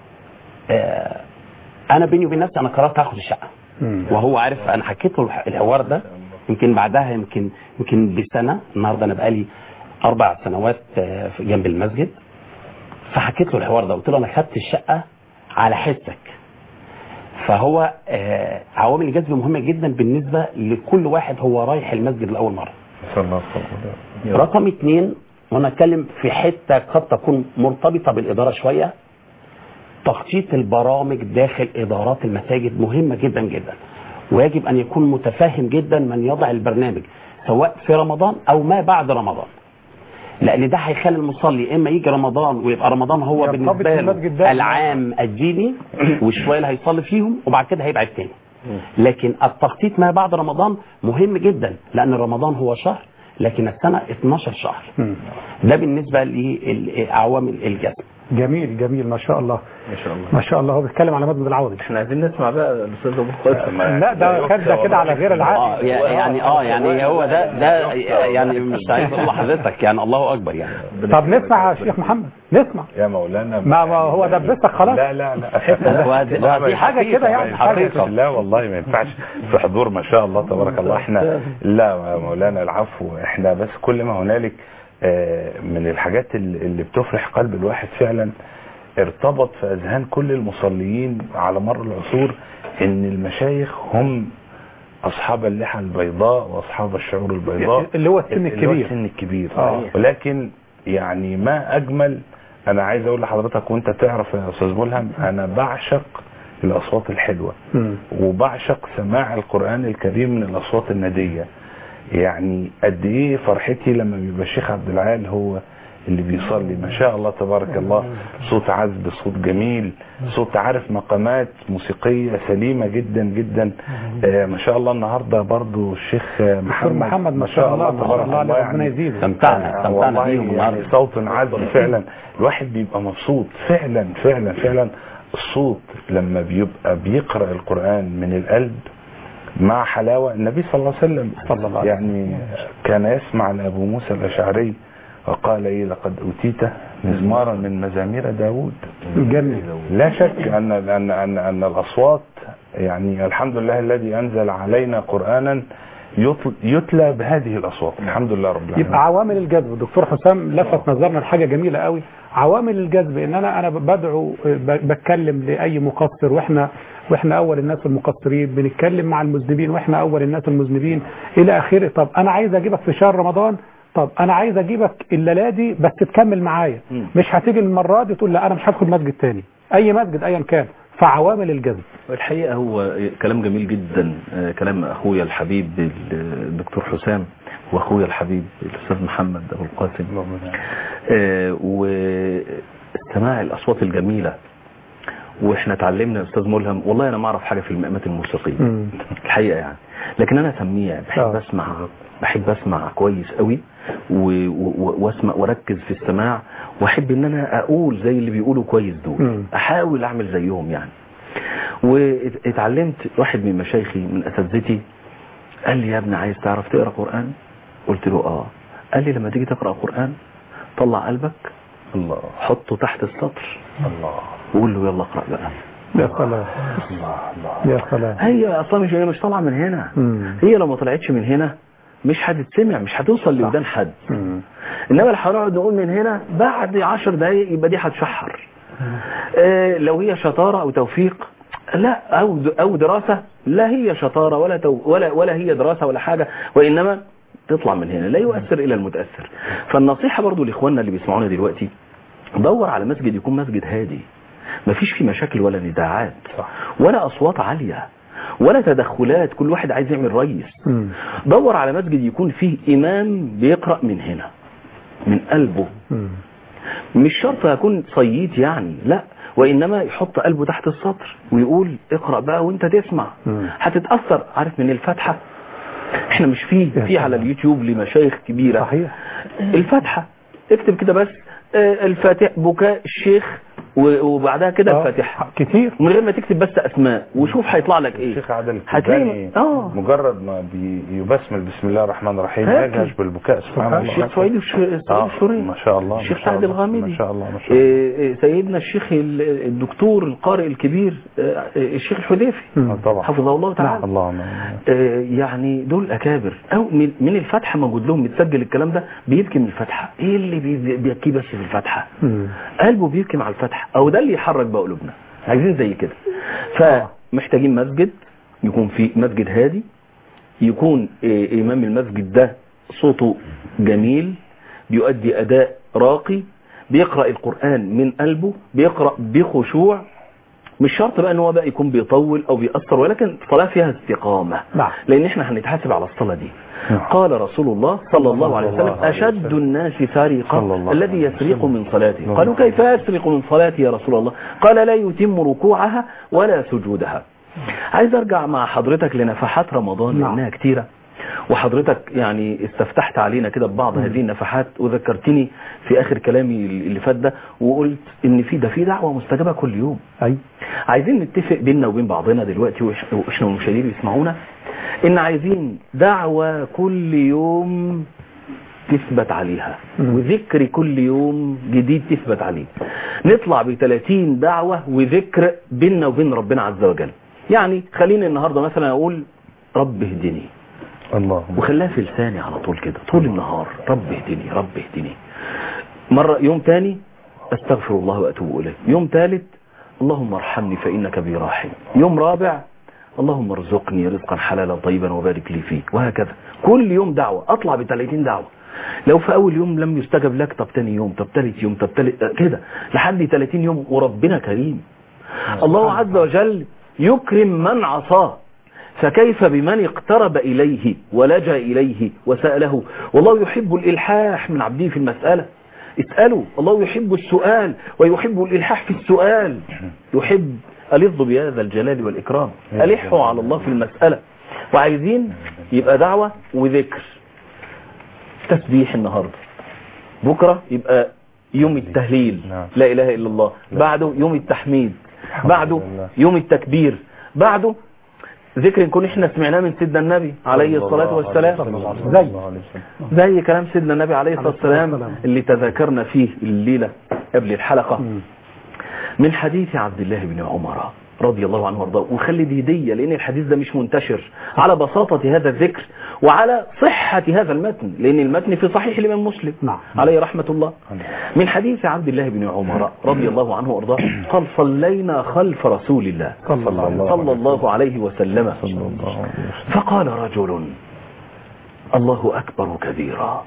انا بيني وبين نفسي انا قررت اخد الشقه، وهو عارف. انا حكيت له الحوار ده يمكن بعدها يمكن بسنه. النهارده انا بقالي 4 سنوات جنب المسجد، فحكيت له الحوار ده، قلت له انا خدت الشقه على حسك. فهو عوامل الجذب مهمه جدا بالنسبه لكل واحد هو رايح المسجد لاول مره. رقم 2، وانا اتكلم في حته قد تكون مرتبطه بالاداره شويه، تخطيط البرامج داخل ادارات المساجد مهمه جدا جدا، ويجب ان يكون متفهم جدا من يضع البرنامج سواء في رمضان او ما بعد رمضان، لان ده هيخلي المصلي اما يجي رمضان ويبقى رمضان هو بالنسبه له العام الديني والشويه اللي هيصلي فيهم وبعد كده هيبعد تاني. لكن التخطيط ما بعد رمضان مهم جدا، لان رمضان هو شهر لكن السنه 12 شهر. ده بالنسبه لعوامل الجذب. جميل جميل ما شاء الله ما شاء الله ما شاء الله. هو بيتكلم على مسجد العوضي. احنا عايزين نسمع بقى الاستاذ ابو القاسم. لا ده كده على غير العادي. يعني هو ده يعني مش عايز اقول لحضرتك يعني الله اكبر يعني. طب نسمع يا شيخ محمد، نسمع يا مولانا. ما هو دبستك خلاص. لا دي حاجه كده يعني حقيقة. لا والله ما ينفعش في حضور ما شاء الله تبارك الله. احنا لا يا مولانا العفو، احنا بس كل ما هنالك من الحاجات اللي بتفرح قلب الواحد فعلا ارتبط في اذهان كل المصليين على مر العصور ان المشايخ هم اصحاب اللحى البيضاء واصحاب الشعور البيضاء اللي هو السن الكبير. ولكن يعني ما اجمل. انا عايز اقول لحضرتك وانت تعرف يا استاذ ملهم، انا بعشق الاصوات الحلوه وبعشق سماع القرآن الكريم من الاصوات النديه. يعني قد ايه فرحتي لما بيبقى الشيخ عبد العال هو اللي بيصلي ما شاء الله تبارك الله، صوت عذب، صوت جميل، صوت عارف مقامات موسيقية سليمة جدا جدا. ما شاء الله. النهاردة برضو الشيخ محمد ما شاء الله تبارك الله يعني استمتعنا بيهم يعني صوت عذب فعلا. الواحد بيبقى مبسوط فعلا فعلا فعلا. الصوت لما بيبقى بيقرأ القرآن من القلب مع حلاوة. النبي صلى الله عليه وسلم يعني كان يسمع لأبو موسى الأشعري وقال ايه لقد اوتيت مزمارا من مزامير داود. جميل. لا شك ان الاصوات يعني الحمد لله الذي انزل علينا قرانا يتلى بهذه الاصوات. الحمد لله رب العالمين. يبقى عوامل الجذب. الدكتور حسام لفت نظرنا لحاجه جميله قوي. عوامل الجذب ان انا بدعو بتكلم لاي مقصر واحنا اول الناس المقصرين، بنتكلم مع المذنبين واحنا اول الناس المذنبين الى اخره. طب انا عايز اجيبك في شهر رمضان، طب انا عايز اجيبك الليله دي بس تكمل معايا، مش هتيجي المره دي تقول لا انا مش هدخل مسجد تاني، اي مسجد ايا كان. فعوامل الجذب. الحقيقه هو كلام جميل جدا، كلام اخويا الحبيب الدكتور حسام واخويا الحبيب الاستاذ محمد ابو القاسم، وسماع الاصوات الجميله. واحنا اتعلمنا يا استاذ ملهم، والله انا ما اعرف حاجه في المقامات الموسيقيه الحقيقه يعني، لكن انا سميع بحب اسمع كويس قوي واسمع واركز في السماع، واحب ان انا اقول زي اللي بيقولوا كويس دول، احاول اعمل زيهم يعني. واتعلمت واحد من مشايخي من اساتذتي قال لي يا ابني عايز تعرف تقرا قران؟ قلت له اه. قال لي لما تيجي تقرا قران طلع قلبك الله حطه تحت السطر الله وقول له يلا اقرا بقى. يا سلام يا سلام. هي اصلا مش طالعه من هنا. هي لو ما طلعتش من هنا مش هتتسمع، مش هتوصل لودان حد. انما لو هنقعد نقول من هنا بعد 10 دقايق يبقى دي هتشحر. لو هي شطاره او توفيق لا، او دراسه، لا هي شطاره ولا هي دراسه ولا حاجه، وانما تطلع من هنا لا يؤثر الى المتاثر. فالنصيحه برضو لاخواننا اللي بيسمعونا دلوقتي، دور على مسجد يكون مسجد هادي، ما فيش فيه مشاكل ولا نزاعات ولا اصوات عاليه ولا تدخلات كل واحد عايز يعمل رئيس. دور على مسجد يكون فيه امام بيقرأ من هنا من قلبه، مش شرط يكون صييت يعني، لا، وانما يحط قلبه تحت السطر ويقول اقرأ بقى وانت تسمع. هتتأثر. عارف من الفاتحة، احنا مش فيه على اليوتيوب لمشايخ كبيرة صحيح الفاتحة، اكتب كده بس الفاتح بكاء الشيخ وبعدها كده الفاتحة كتير من غير ما تكتب بس اسماء وشوف هيطلع لك ايه. الشيخ عادل هتلاقي مجرد ما يبسمل بسم الله الرحمن الرحيم يجهش بالبكاء سبحان الله. الشيخ سويدي الشوري ما شاء الله، الشيخ سعد الغامدي ما شاء الله ما شاء الله. سيدنا الشيخ الدكتور القارئ الكبير الشيخ الحذيفي طبعا حفظه الله تعالى. اللهم يعني دول اكابر. او من الفتحه موجود لهم متسجل الكلام ده، بيبكي من الفتحه. ايه اللي بيبكي بس في الفتحه؟ قلبه بيبكي مع الفتحه، او ده اللي يحرك بقى قلوبنا. عايزين زي كده. فمحتاجين مسجد يكون فيه مسجد هادي، يكون امام المسجد ده صوته جميل، بيؤدي اداء راقي، بيقرأ القرآن من قلبه، بيقرأ بخشوع. مش شرط بقى ان هو بقى يكون بيطول او بيأثر، ولكن الصلاة فيها استقامة. لان احنا هنتحاسب على الصلاة دي. قال رسول الله صلى الله عليه وسلم اشد الناس سرقة الذي يسرق من صلاته. قالوا كيف يسرق من صلاته يا رسول الله؟ قال لا يتم ركوعها ولا سجودها. عايز ارجع مع حضرتك لنفحات رمضان لانها كتيرة، وحضرتك يعني استفتحت علينا كده ببعض هذه النفحات، وذكرتني في اخر كلامي اللي فات ده وقلت ان في دعوة مستجابة كل يوم. عايزين نتفق بيننا وبين بعضنا دلوقتي واحنا المشاهدين يسمعونا ان عايزين دعوة كل يوم تثبت عليها، وذكر كل يوم جديد تثبت عليه. نطلع ب30 دعوة وذكر بيننا وبين ربنا عز وجل. يعني خليني النهاردة مثلا اقول رب اهدني، الله، وخلاها في لساني على طول كده طول النهار، رب اهدني رب اهدني. مرة يوم تاني استغفر الله واتوب اليه. يوم ثالث اللهم ارحمني فانك بي راحم. يوم رابع اللهم ارزقني رزقا حلالا طيبا وبارك لي فيه. وهكذا كل يوم دعوة. اطلع ب30 دعوة. لو في اول يوم لم يستجب لك، طب تاني يوم، طب ثالث يوم، طب كده لحد 30 يوم. وربنا كريم، الله عز وجل يكرم من عصاه، فكيف بمن اقترب إليه ولجأ إليه وسأله. والله يحب الإلحاح من عبده في المسألة. اسألوا. الله يحب السؤال ويحب الإلحاح في السؤال. يحب ألظ بهذا الجلال والإكرام. ألحوا على الله في المسألة. وعايزين يبقى دعوة وذكر. تسبيح النهاردة، بكرة يبقى يوم التهليل لا إله إلا الله، بعده يوم التحميد، بعده يوم التكبير، بعده ذكر نكون احنا سمعناه من سيدنا النبي عليه الصلاة والسلام، زي كلام سيدنا النبي عليه الصلاة والسلام اللي تذاكرنا فيه الليلة قبل الحلقة من حديث عبد الله بن عمر رضي الله عنه وارضاه. وخلي دي هدية لان الحديث ده مش منتشر، على بساطة هذا الذكر وعلى صحة هذا المتن، لان المتن في صحيح الامام مسلم عليه رحمة الله. من حديث عبد الله بن عمر رضي الله عنه وارضاه قال صلينا خلف رسول الله صلى الله عليه وسلم، فقال رجل الله اكبر كبيرا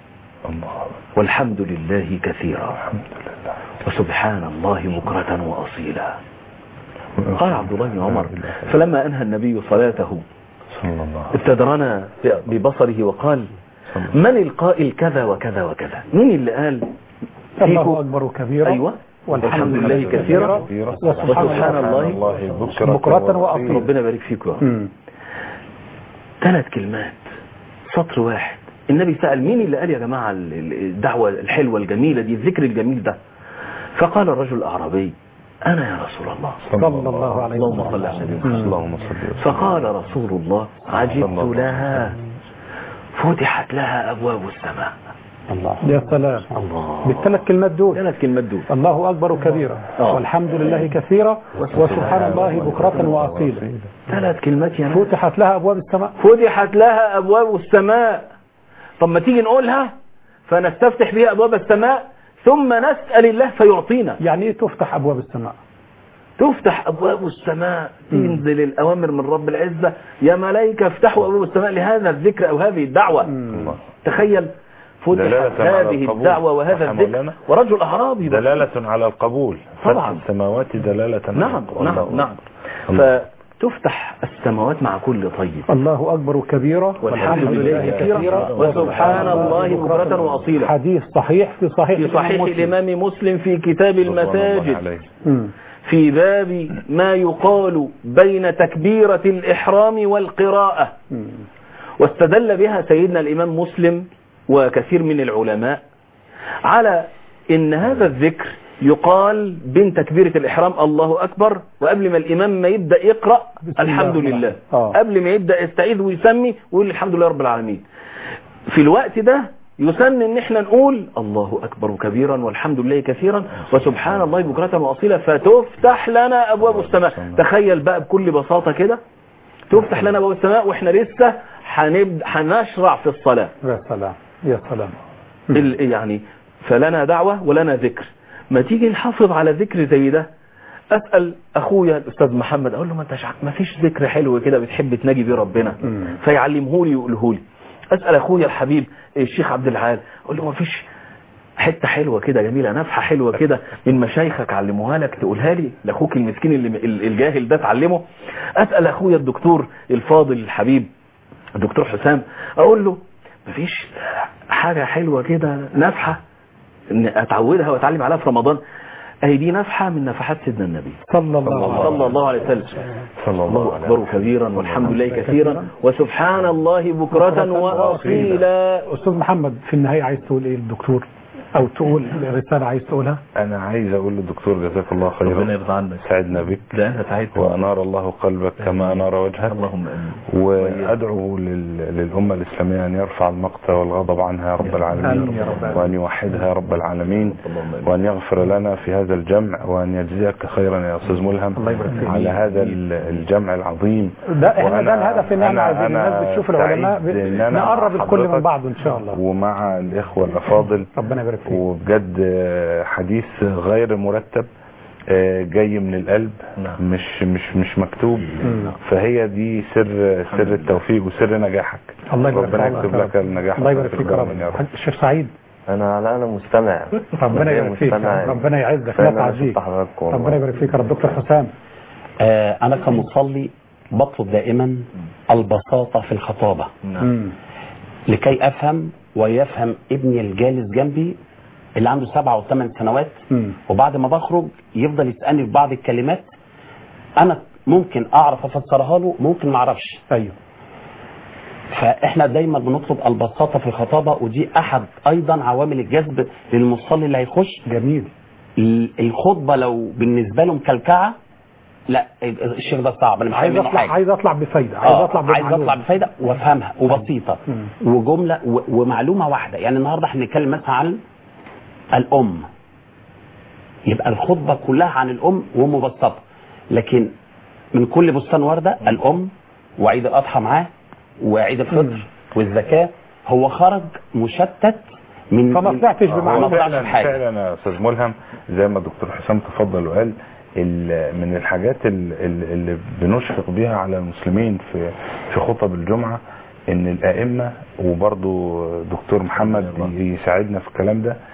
والحمد لله كثيرا وسبحان الله بكرة واصيلا. قال عبد الله بن عمر فلما انهى النبي صلاته ابتدرنا ببصره وقال من القائل كذا وكذا وكذا؟ مين اللي قال الله اكبر كبيرا؟ ايوه، والحمد لله كثيرا وسبحان الله بكرة واصيلا. ربنا يبارك فيكم. 3 كلمات، سطر واحد. النبي سأل مين اللي قال يا جماعة الدعوة الحلوة الجميلة دي، الذكر الجميل ده؟ فقال الرجل الأعرابي أنا يا رسول الله صلى الله عليه اللهم وسلم. صل على النبي محمد. اللهم صل وسلم. فقال رسول الله عجبت لها فتحت لها أبواب السماء. الله. يا سلام. الله. بالثلاث كلمات دول. 3 كلمات دول. الله أكبر كبيرا والحمد لله كثيرا وسبحان الله بكرة وأصيلا. 3 كلمات يا ناس. فتحت لها أبواب السماء. فتحت لها أبواب السماء. طب ما تيجي نقولها فنستفتح بها أبواب السماء ثم نسأل الله فيعطينا. يعني إيه تفتح أبواب السماء؟ تفتح أبواب السماء، تنزل الأوامر من رب العزة، يا ملائكة افتحوا أبواب السماء لهذا الذكر أو هذه الدعوة. تخيل فتحت هذه الدعوة وهذا الذكر ورجل أعرابي دلالة على القبول. طبعا. فتح السماوات دلالة نعم نعم نعم. فتفتح السماوات مع كل طيب. الله أكبر كبيرا والحمد لله كثيرا وسبحان الله بكرة وأصيلا. حديث صحيح في صحيح الإمام مسلم في كتاب المساجد في باب ما يقال بين تكبيرة الإحرام والقراءة. واستدل بها سيدنا الإمام مسلم وكثير من العلماء على إن هذا الذكر يقال بين تكبيرة الإحرام الله أكبر وقبل ما الإمام ما يبدأ يقرأ الحمد لله، قبل ما يبدأ يستعيذ ويسمي ويقول الحمد لله رب العالمين. في الوقت ده يسن ان احنا نقول الله اكبر كبيرا والحمد لله كثيرا وسبحان الله بكرة واصيلا فتفتح لنا ابواب السماء. تخيل بقى بكل بساطة كده تفتح لنا ابواب السماء واحنا لسه هنشرع في الصلاة. يا سلام يا سلام. يعني فلنا دعوة ولنا ذكر. ما تيجي نحافظ على ذكر زي ده. اسأل اخويا الاستاذ محمد اقول له ما فيش ذكر حلو كده بتحب تناجي بيه ربنا فيعلمه لي ويقوله لي. اسال اخويا الحبيب الشيخ عبد العال اقول له ما فيش حته حلوه كده جميله نفحه حلوه كده من مشايخك علموها لك تقولها لي لاخوك المسكين اللي الجاهل ده تعلمه. اسال اخويا الدكتور الفاضل الحبيب الدكتور حسام اقول له ما فيش حاجه حلوه كده نفحه ان اتعودها واتعلم عليها في رمضان. اهي دي نفحه من نفحات سيدنا النبي صلى الله عليه وسلم. الله اكبر كبيرا والحمد لله كثيرا وسبحان الله بكرة واصيلا. استاذ محمد في النهايه عايز تقول ايه الدكتور او تقول رساله عايز تقولها؟ انا عايز اقول للدكتور جزاك الله خيرا ربنا يرضى عنك سعدنا بك وانار الله قلبك كما انار وجهك. اللهم امين. وادعو للامه الاسلاميه ان يرفع المقت والغضب عنها يا رب العالمين وان يوحدها يا رب العالمين وان يغفر لنا في هذا الجمع وان يجزيك خيرا يا استاذ ملهم على هذا الجمع العظيم. ده احنا ده الهدف ان احنا عايزين الناس بتشوف العلماء نقرب الكل من بعض ان شاء الله. ومع الاخوه الافاضل ربنا يبارك فيك. وبجد حديث غير مرتب جاي من القلب مش مكتوب. فهي دي سر التوفيق وسر نجاحك. الله يبارك ربنا يكتب لك النجاح. الله يبارك فيك يا رب. الشيخ سعيد انا مستمع. ربنا يبارك فيك ربنا يعزك لا تعزيك. ربنا يبارك فيك يا رب. دكتور حسام انا كمصلي بطلب دائما البساطة في الخطابة لكي افهم ويفهم ابني الجالس جنبي اللي عنده 7 و 8 سنوات وبعد ما بخرج يفضل يسألني في بعض الكلمات انا ممكن اعرف افسرها له ممكن ما اعرفش. ايوه. فاحنا دايما بنطلب البساطة في الخطابة ودي احد ايضا عوامل الجذب للمصلي اللي هيخش. جميل. الخطبة لو بالنسبة له مكلكعة لا الشيخ ده صعب. انا مش عايز اطلع بفايده. عايز اطلع بفايده وافهمها وبسيطه وجمله ومعلومه واحده. يعني النهارده احنا بنتكلم مثلا عن الام يبقى الخطبه كلها عن الام ومبسطه لكن من كل بستان ورده الام وعيد الاضحى معاه وعيد الفطر والزكاه. هو خرج مشتت من فما طلعتش بمعنى فعلا يا استاذ ملهم زي ما الدكتور حسام تفضل وقال من الحاجات اللي بنشفق بها على المسلمين في خطب الجمعة ان الائمة وبرضو دكتور محمد يساعدنا في الكلام ده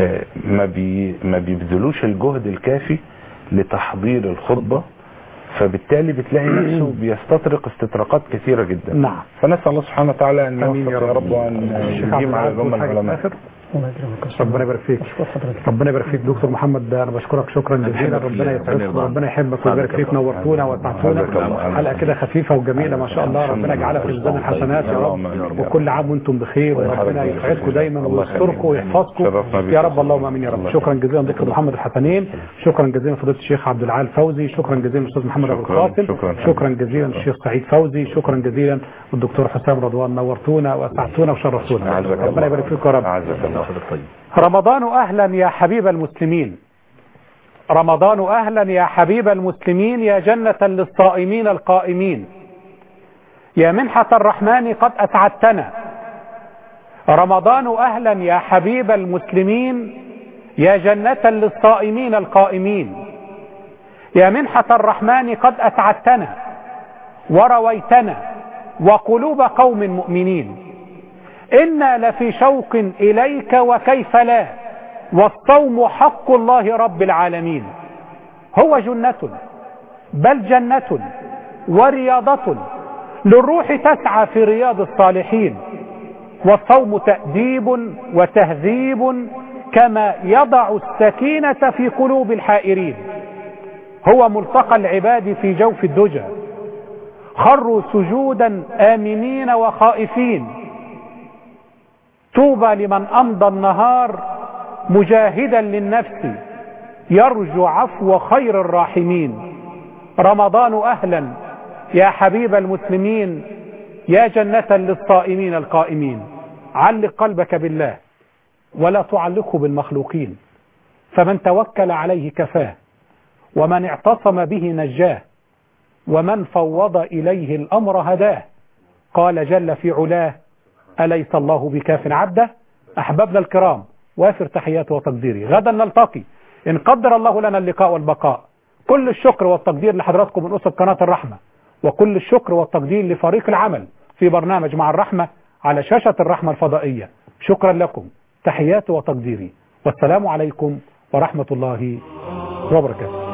ما بيبذلوش الجهد الكافي لتحضير الخطبة فبالتالي بتلاقي نفسه بيستطرق استطراقات كثيرة جدا. نعم. فنسأل الله سبحانه وتعالى ان يوفق يا رب وان يديم على الأمة العلماء. الله يكرمك. ربنا يبارك فيك. ربنا يبارك فيك دكتور محمد، انا بشكرك شكرا جزيلا. ربنا يسعدك وربنا يحبك ويبارك فيك. نورتونا وسعدتونا. حلقه كده خفيفه وجميله ما شاء الله. ربنا يجعلها في ميزان الحسنات يا رب، وكل عام وانتم بخير، وربنا يسعدكم دايما ويستركم ويحفظكم يا رب. اللهم امين يا رب. شكرا جزيلا دكتور محمد الحسنين، شكرا جزيلا فضيله الشيخ عبد العال فوزي، شكرا جزيلا الاستاذ محمد ابو القاسم، شكرا جزيلا الشيخ سعيد فوزي، شكرا جزيلا الدكتور حسام رضوان. نورتونا وسعدتونا وشرفتونا. ربنا يبارك فيك يا رب. رمضان أهلا يا حبيب المسلمين، رمضان أهلا يا حبيب المسلمين، يا جنة للصائمين القائمين، يا منحة الرحمن قد أسعدتنا. رمضان أهلا يا حبيب المسلمين، يا جنة للصائمين القائمين، يا منحة الرحمن قد أسعدتنا ورويتنا وقلوب قوم مؤمنين. إنا لفي شوق إليك وكيف لا، والصوم حق الله رب العالمين. هو جنة بل جنة ورياضة للروح تسعى في رياض الصالحين، والصوم تأديب وتهذيب كما يضع السكينة في قلوب الحائرين. هو ملتقى العباد في جوف الدجى، خروا سجودا آمنين وخائفين. طوبى لمن أمضى النهار مجاهدا للنفس يرجو عفو خير الراحمين. رمضان أهلا يا حبيب المسلمين، يا جنة للصائمين القائمين. علق قلبك بالله ولا تعلقه بالمخلوقين، فمن توكل عليه كفاه، ومن اعتصم به نجاه، ومن فوض إليه الأمر هداه. قال جل في علاه: أليس الله بكاف عبده؟ أحبابنا الكرام، وافر تحياتي وتقديري. غدا نلتقي إن قدر الله لنا اللقاء والبقاء. كل الشكر والتقدير لحضراتكم من أسر قناة الرحمة، وكل الشكر والتقدير لفريق العمل في برنامج مع الرحمة على شاشة الرحمة الفضائية. شكرا لكم، تحياتي وتقديري، والسلام عليكم ورحمة الله وبركاته.